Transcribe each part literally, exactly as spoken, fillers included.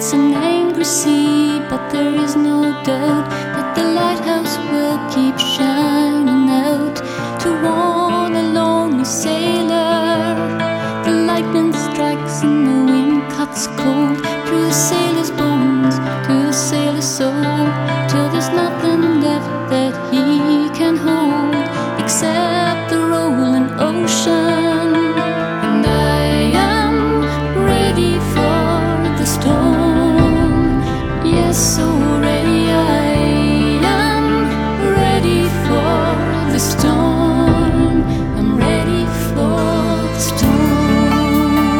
It's an angry sea, but there is no doubt that the lighthouse will keep shining out to warn a lonely sailor. The lightning strikes and the wind cuts cold through the sailor's bones, to the sailor's soul, till there's nothing left that he can hold except the rolling ocean. And I am ready for the storm. Yes, so ready. I am ready for the storm. I'm ready for the storm.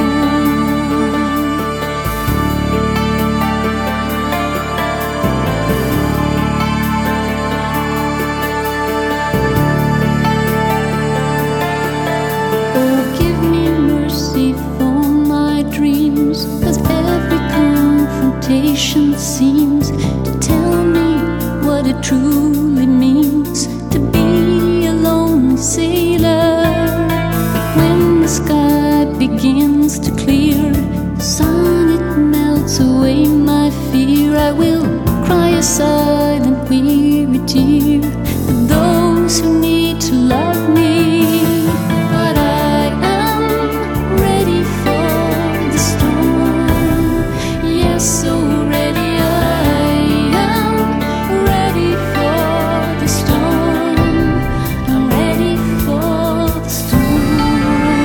Oh, give me mercy for my dreams, 'cause every confrontation seems to tell me what it truly means to be a lonely sailor. When the sky begins to clear, the sun it melts away my fear. I will cry a silent weary tear for those who need to love me. But I am ready for the storm. Yes, so ready. I am ready for the storm. I'm ready for the storm.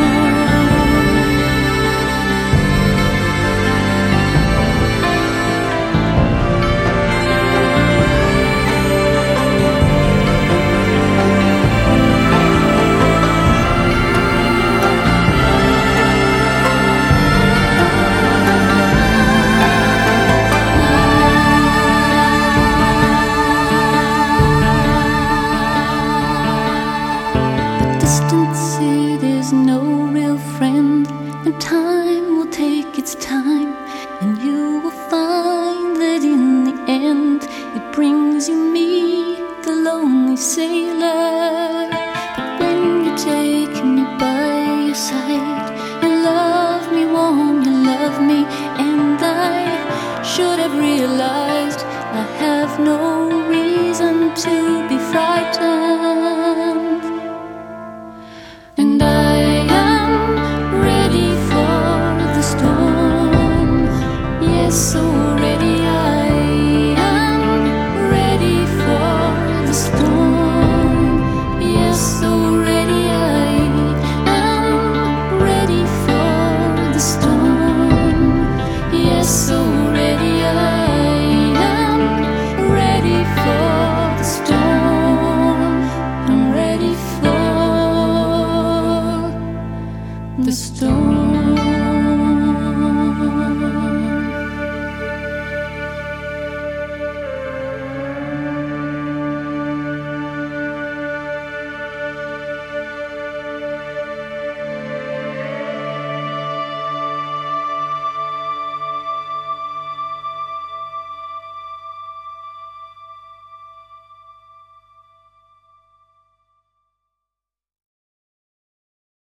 Distance it is no real friend, and time will take its time, and you will find that in the end it brings you me, the lonely sailor. But when you take me by your side, you love me warm, you love me, and I should have realized I have no reason to be frightened. And I am ready for the storm. Yes, so ready. I am ready for the storm. Yes, so ready. I am ready for the storm.